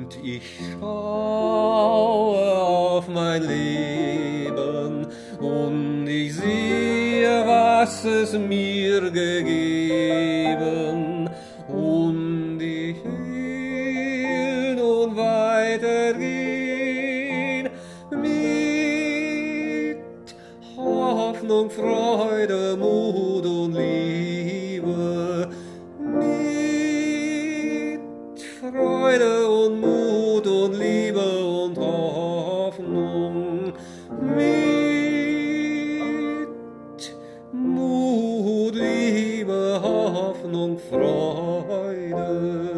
Ich schaue auf mein Leben und ich sehe, was es mir gegeben, und ich will nun weitergehen mit Hoffnung, Freude, Mut und Liebe, mit Freude und Mut und Liebe und Hoffnung, mit Mut, Liebe, Hoffnung, Freude.